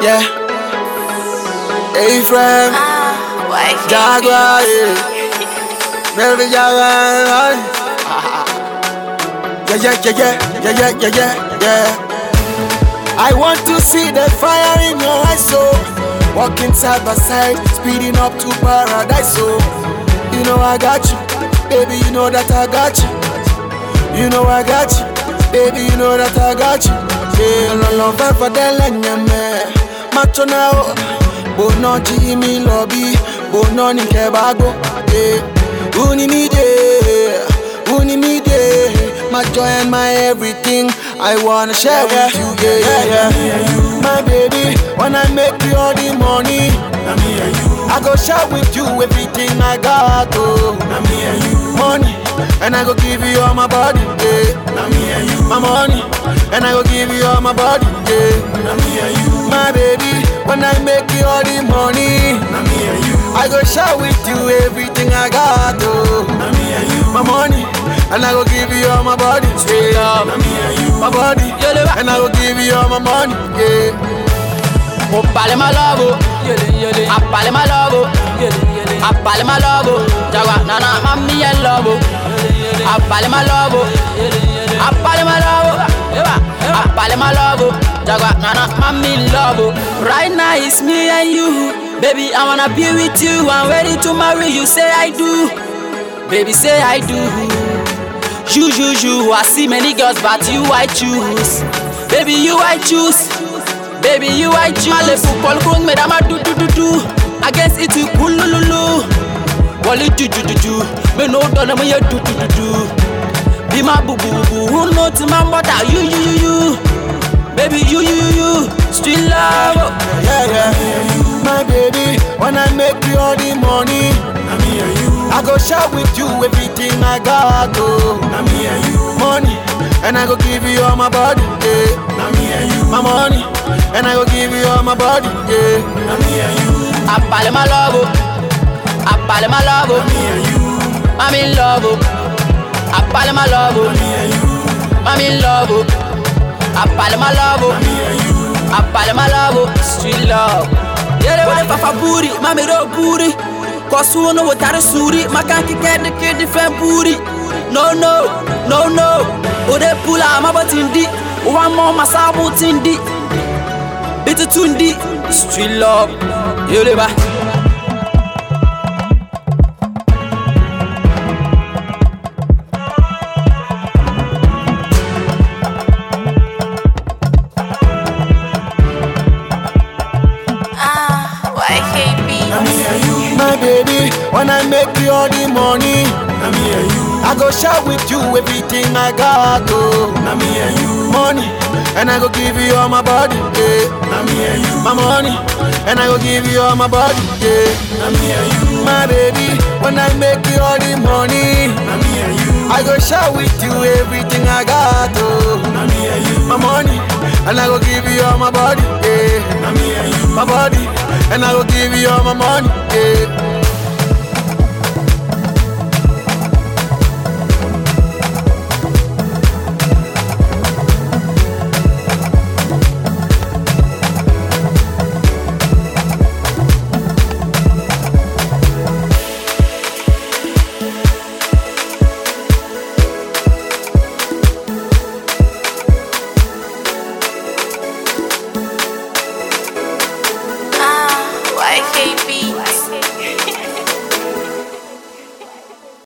Yeah. Hey, friend. Jaguar, yeah. Baby Jaguar. Yeah. I want to see the fire in your eyes, so walking side by side, speeding up to paradise, so you know I got you, baby, you know that I got you. You know I got you, baby, you know that I got you. Yeah, love for the lanyame, macho now, bono Jimmy lobby, bono ni kebago. Yeah, uni me de, my joy and my everything. I wanna share with you, yeah. My baby, when I make you all the money, I go share with you everything I got, oh. Money, and I go give you all my body, yeah. My money, and I go give you all my body, yeah. My baby, when I make you all the money, I go share with you everything I got, oh. My money, and I go give you all my body, yeah. My body, and I go give you all my money, yeah. Opale my logo, apale my logo, apale my logo, Jaguar, nana, mami and logo, apale my logo, apale my logo, apale my logo, Jaguar, nana, mami logo. Right now it's me and you, baby, I wanna be with you, I'm ready to marry you, say I do, baby, say I do. You, I see many girls, but you I choose, baby, you I choose. Baby, you I choose. Male football kung me dama do. Against it you kulululu. Wally do. Me no done me you do. Be my boo. Who know to my mother? You. Baby, you. Street love. Yeah. My baby, when I make you all the money, I go share with you everything I got, oh. Money, and I go give you all my body, yeah. My money, and I go give you all my body, yeah. Apale my logo, I'm in love. Apale my logo, I'm in love. Apale my logo, street love. Yeah, they papa booty, mami ro booty. Cause who know what that is suri, my can't get the kid different booty. No. Oh, they pull out my butt in deep. One more my sabot in deep. Bitter tundi, street love. You live My baby, when I make you all the money, I go share with you everything I got, oh. Money, and I go give you all my body, yeah. My money, and I go give you all my body, yeah. My baby, when I make you all the money, I go share with you everything I got, oh. My money, and I go give you all my body, yeah. My body, and I go give you all my money, yeah.